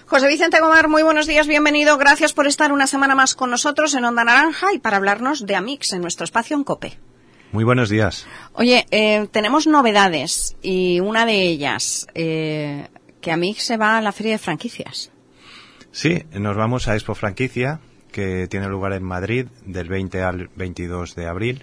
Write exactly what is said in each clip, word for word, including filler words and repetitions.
José Vicente Gomar, muy buenos días, bienvenido. Gracias por estar una semana más con nosotros en Onda Naranja y para hablarnos de Amix en nuestro espacio en COPE. Muy buenos días. Oye, eh, tenemos novedades y una de ellas, eh, que Amix se va a la Feria de Franquicias. Sí, nos vamos a Expo Franquicia, que tiene lugar en Madrid del veinte al veintidós de abril.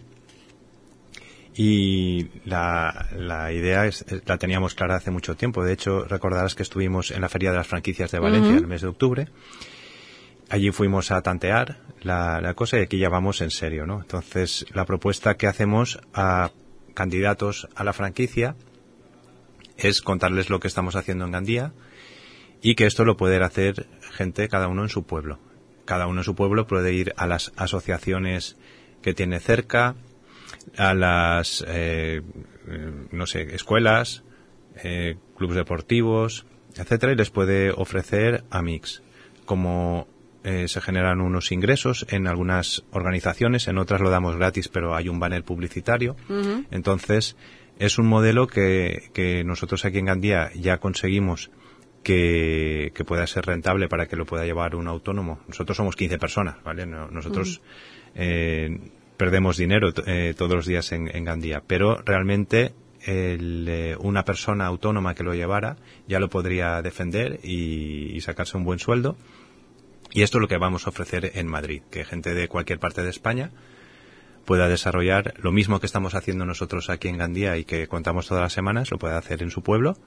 Y la, la idea es, la teníamos clara hace mucho tiempo. De hecho, recordarás que estuvimos en la Feria de las Franquicias de Valencia uh-huh. en el mes de octubre. Allí fuimos a tantear la, la cosa y aquí ya vamos en serio, ¿no? Entonces, la propuesta que hacemos a candidatos a la franquicia es contarles lo que estamos haciendo en Gandía y que esto lo puede hacer gente, cada uno en su pueblo. Cada uno en su pueblo puede ir a las asociaciones que tiene cerca, a las, eh, no sé, escuelas, eh, clubes deportivos, etcétera, y les puede ofrecer Amix. Como eh, se generan unos ingresos en algunas organizaciones, en otras lo damos gratis, pero hay un banner publicitario. Uh-huh. Entonces, es un modelo que, que nosotros aquí en Gandía ya conseguimos que, que pueda ser rentable para que lo pueda llevar un autónomo. Nosotros somos quince personas, ¿vale? Nosotros... Uh-huh. eh, perdemos dinero eh, todos los días en, en Gandía, pero realmente el, eh, una persona autónoma que lo llevara ya lo podría defender y, y sacarse un buen sueldo. Y esto es lo que vamos a ofrecer en Madrid, que gente de cualquier parte de España pueda desarrollar lo mismo que estamos haciendo nosotros aquí en Gandía y que contamos todas las semanas, lo pueda hacer en su pueblo.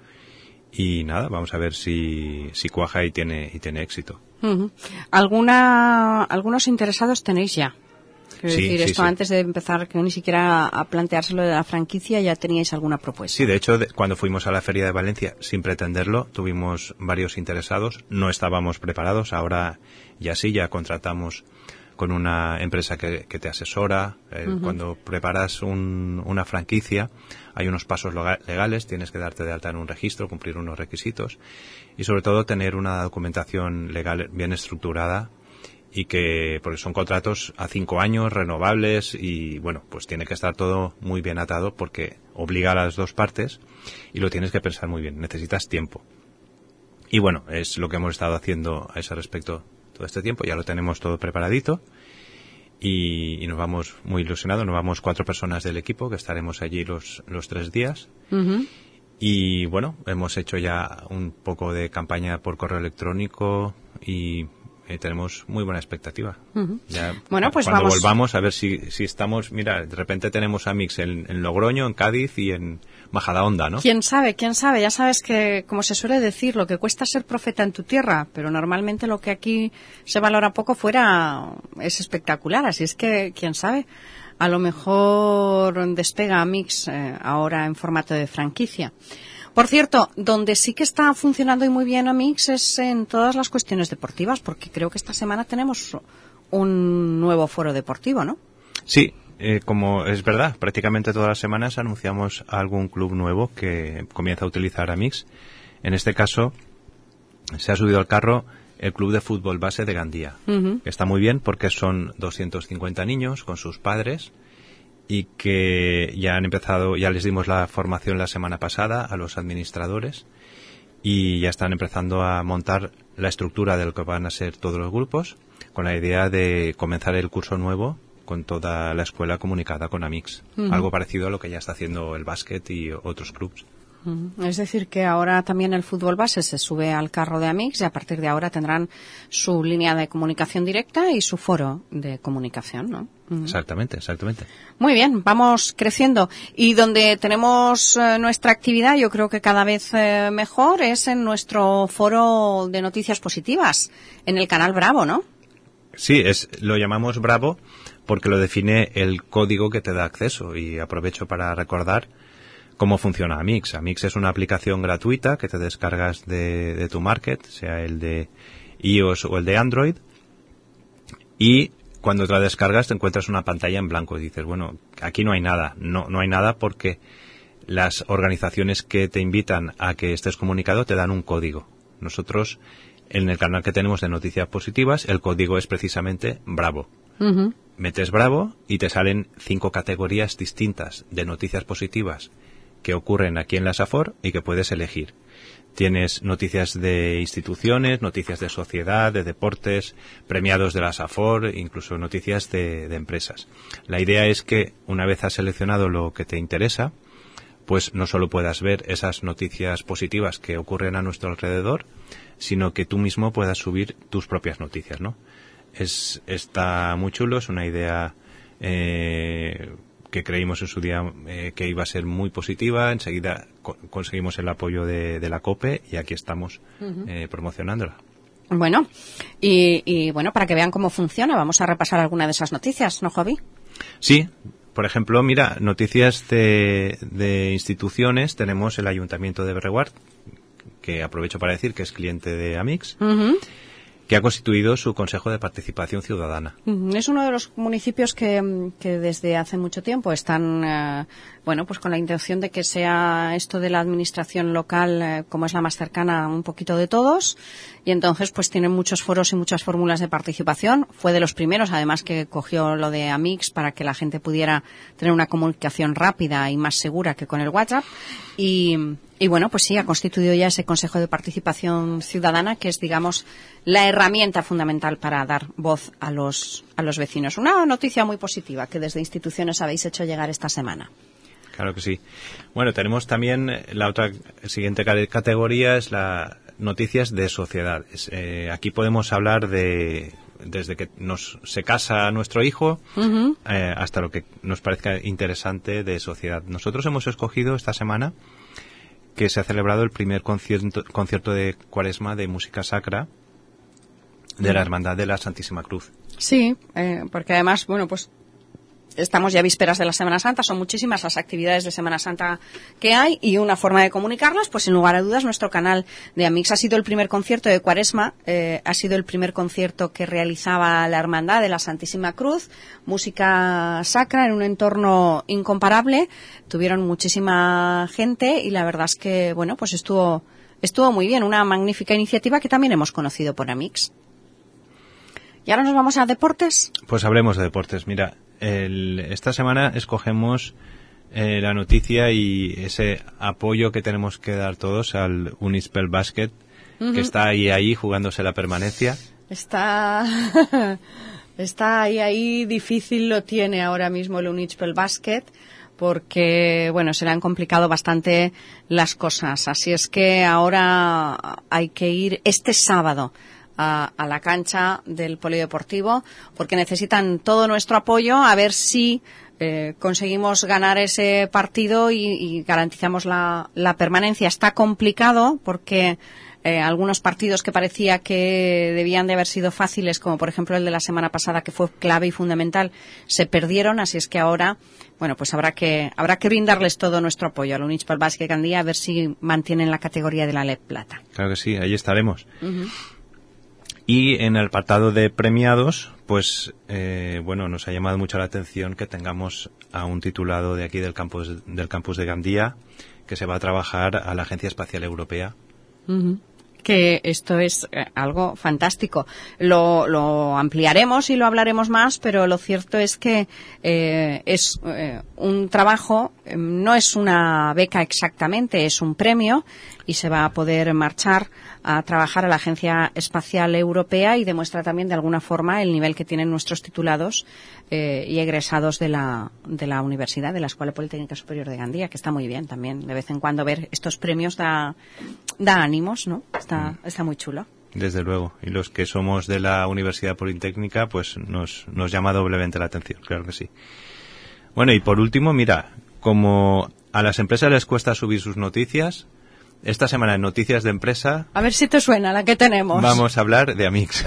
Y nada, vamos a ver si, si cuaja y tiene, y tiene éxito. Uh-huh. ¿Alguna, algunos interesados tenéis ya? Quiero sí, decir, sí, esto sí. antes de empezar, que ni siquiera a planteárselo de la franquicia, ya teníais alguna propuesta. Sí, de hecho, de, cuando fuimos a la Feria de Valencia, sin pretenderlo, tuvimos varios interesados. No estábamos preparados, ahora ya sí, ya contratamos con una empresa que, que te asesora. Eh, uh-huh. Cuando preparas un, una franquicia, hay unos pasos legales, tienes que darte de alta en un registro, cumplir unos requisitos y sobre todo tener una documentación legal bien estructurada. Y que, porque son contratos a cinco años, renovables, y bueno, pues tiene que estar todo muy bien atado porque obliga a las dos partes y lo tienes que pensar muy bien, necesitas tiempo. Y bueno, es lo que hemos estado haciendo a ese respecto todo este tiempo, ya lo tenemos todo preparadito y, y nos vamos muy ilusionados, nos vamos cuatro personas del equipo que estaremos allí los, los tres días. Uh-huh. Y bueno, hemos hecho ya un poco de campaña por correo electrónico y Eh, tenemos muy buena expectativa. Uh-huh. Ya, bueno, pues cuando vamos. volvamos a ver si, si estamos, mira, de repente tenemos Amix en, en Logroño, en Cádiz y en Majadahonda, ¿no? ¿Quién sabe? ¿Quién sabe? Ya sabes que, como se suele decir, lo que cuesta ser profeta en tu tierra, pero normalmente lo que aquí se valora poco fuera es espectacular, así es que, ¿quién sabe? A lo mejor despega Amix eh, ahora en formato de franquicia. Por cierto, donde sí que está funcionando y muy bien Amix es en todas las cuestiones deportivas, porque creo que esta semana tenemos un nuevo foro deportivo, ¿no? Sí, eh, como es verdad, prácticamente todas las semanas anunciamos algún club nuevo que comienza a utilizar Amix. En este caso, se ha subido al carro el Club de Fútbol Base de Gandía. Uh-huh. Está muy bien porque son doscientos cincuenta niños con sus padres y que ya han empezado, ya les dimos la formación la semana pasada a los administradores y ya están empezando a montar la estructura de lo que van a ser todos los grupos con la idea de comenzar el curso nuevo con toda la escuela comunicada con Amix. Uh-huh. Algo parecido a lo que ya está haciendo el básquet y otros clubes. Uh-huh. Es decir, que ahora también el fútbol base se sube al carro de Amix y a partir de ahora tendrán su línea de comunicación directa y su foro de comunicación, ¿no? Uh-huh. Exactamente, exactamente. Muy bien, vamos creciendo. Y donde tenemos eh, nuestra actividad, yo creo que cada vez eh, mejor, es en nuestro foro de noticias positivas, en el canal Bravo, ¿no? Sí, es, lo llamamos Bravo porque lo define el código que te da acceso y aprovecho para recordar cómo funciona Amix. Amix es una aplicación gratuita que te descargas de, de tu market, sea el de iOS o el de Android, y cuando te la descargas te encuentras una pantalla en blanco y dices, bueno, aquí no hay nada. No, no hay nada porque las organizaciones que te invitan a que estés comunicado te dan un código. Nosotros, en el canal que tenemos de noticias positivas, el código es precisamente Bravo. Uh-huh. Metes Bravo y te salen cinco categorías distintas de noticias positivas que ocurren aquí en la SAFOR y que puedes elegir. Tienes noticias de instituciones, noticias de sociedad, de deportes, premiados de la SAFOR, incluso noticias de, de empresas. La idea es que una vez has seleccionado lo que te interesa, pues no solo puedas ver esas noticias positivas que ocurren a nuestro alrededor, sino que tú mismo puedas subir tus propias noticias, ¿no? Es, está muy chulo, es una idea eh, que creímos en su día eh, que iba a ser muy positiva. Enseguida co- conseguimos el apoyo de, de la COPE y aquí estamos uh-huh. eh, promocionándola. Bueno, y, y bueno, para que vean cómo funciona, vamos a repasar alguna de esas noticias, ¿no, Javi? Sí, por ejemplo, mira, noticias de, de instituciones. Tenemos el Ayuntamiento de Berreguard, que aprovecho para decir que es cliente de Amix, uh-huh. que ha constituido su Consejo de Participación Ciudadana. Es uno de los municipios que, que desde hace mucho tiempo están, eh, bueno, pues con la intención de que sea esto de la administración local, eh, como es la más cercana, un poquito de todos, y entonces pues tienen muchos foros y muchas fórmulas de participación. Fue de los primeros, además, que cogió lo de Amix para que la gente pudiera tener una comunicación rápida y más segura que con el WhatsApp. Y, y bueno, pues sí, ha constituido ya ese Consejo de Participación Ciudadana, que es, digamos, la herramienta fundamental para dar voz a los, a los vecinos. Una noticia muy positiva que desde instituciones habéis hecho llegar esta semana. Claro que sí. Bueno, tenemos también la otra siguiente categoría, es la noticias de sociedades. Eh, aquí podemos hablar de desde que nos se casa nuestro hijo uh-huh. eh, hasta lo que nos parezca interesante de sociedad. Nosotros hemos escogido esta semana que se ha celebrado el primer concierto, concierto de Cuaresma de música sacra de la Hermandad de la Santísima Cruz. Sí, eh, porque además, bueno, pues estamos ya vísperas de la Semana Santa, son muchísimas las actividades de Semana Santa que hay y una forma de comunicarlas, pues sin lugar a dudas nuestro canal de Amix ha sido el primer concierto de Cuaresma, eh, ha sido el primer concierto que realizaba la Hermandad de la Santísima Cruz, música sacra en un entorno incomparable, tuvieron muchísima gente y la verdad es que, bueno, pues estuvo, estuvo muy bien, una magnífica iniciativa que también hemos conocido por Amix. ¿Y ahora nos vamos a deportes? Pues hablemos de deportes, mira. El, esta semana escogemos eh, la noticia y ese apoyo que tenemos que dar todos al Unispel Basket, uh-huh. que está ahí ahí jugándose la permanencia. Está está ahí ahí difícil lo tiene ahora mismo el Unispel Basket porque bueno, se le han complicado bastante las cosas, así es que ahora hay que ir este sábado A, a la cancha del polideportivo porque necesitan todo nuestro apoyo a ver si eh, conseguimos ganar ese partido y, y garantizamos la, la permanencia. Está complicado porque eh, algunos partidos que parecía que debían de haber sido fáciles, como por ejemplo el de la semana pasada, que fue clave y fundamental, se perdieron, así es que ahora bueno, pues habrá que habrá que brindarles todo nuestro apoyo al Unispel Basket Gandía a ver si mantienen la categoría de la L E P Plata. Claro que sí, ahí estaremos. Uh-huh. Y en el apartado de premiados, pues, eh, bueno, nos ha llamado mucho la atención que tengamos a un titulado de aquí del campus, del campus de Gandía, que se va a trabajar a la Agencia Espacial Europea. Uh-huh. Que esto es eh, algo fantástico. Lo, lo ampliaremos y lo hablaremos más, pero lo cierto es que eh, es eh, un trabajo, eh, no es una beca exactamente, es un premio y se va a poder marchar a trabajar a la Agencia Espacial Europea y demuestra también de alguna forma el nivel que tienen nuestros titulados eh, y egresados de la, de la universidad, de la Escuela Politécnica Superior de Gandía, que está muy bien también. De vez en cuando ver estos premios da, da ánimos, ¿no? Está, está muy chulo. Desde luego. Y los que somos de la Universidad Politécnica, pues nos, nos llama doblemente la atención, claro que sí. Bueno, y por último, mira, como a las empresas les cuesta subir sus noticias, esta semana en Noticias de Empresa... A ver si te suena la que tenemos. Vamos a hablar de Amix.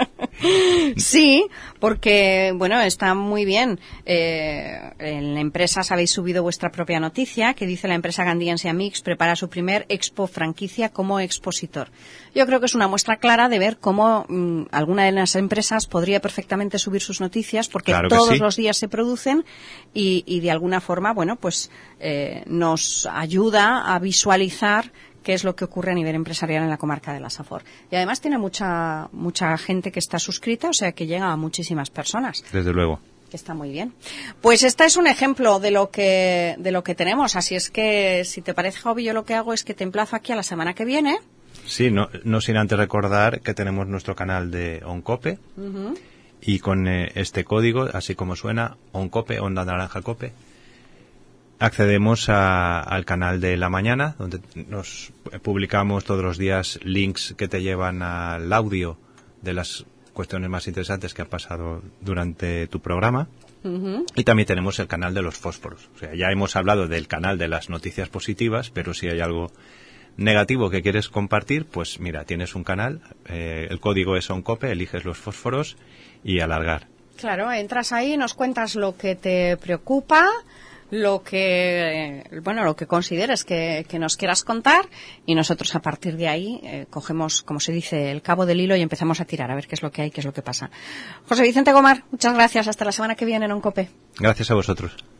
Sí, porque, bueno, está muy bien. Eh, en Empresas habéis subido vuestra propia noticia que dice la empresa gandiense Amix prepara su primer expo franquicia como expositor. Yo creo que es una muestra clara de ver cómo mmm, alguna de las empresas podría perfectamente subir sus noticias porque claro que todos sí. los días se producen y, y de alguna forma, bueno, pues eh, nos ayuda a visualizar qué es lo que ocurre a nivel empresarial en la comarca de la Safor. Y además tiene mucha mucha gente que está suscrita, o sea que llega a muchísimas personas. Desde luego. Está muy bien. Pues este es un ejemplo de lo que de lo que tenemos. Así es que, si te parece, Javi, yo lo que hago es que te emplazo aquí a la semana que viene. Sí, no, no sin antes recordar que tenemos nuestro canal de Oncope. Uh-huh. Y con eh, este código, así como suena, Oncope, Onda Naranja Cope, accedemos a, al canal de la mañana, donde nos publicamos todos los días links que te llevan al audio de las cuestiones más interesantes que han pasado durante tu programa. Uh-huh. Y también tenemos el canal de los fósforos. O sea, ya hemos hablado del canal de las noticias positivas, pero si hay algo negativo que quieres compartir, pues mira, tienes un canal, eh, el código es Oncope, eliges los fósforos y alargar. Claro, entras ahí, nos cuentas lo que te preocupa, lo que bueno lo que consideres que, que nos quieras contar, y nosotros a partir de ahí eh, cogemos, como se dice, el cabo del hilo y empezamos a tirar a ver qué es lo que hay, qué es lo que pasa. José Vicente Gomar, muchas gracias, hasta la semana que viene en Oncope. Gracias a vosotros.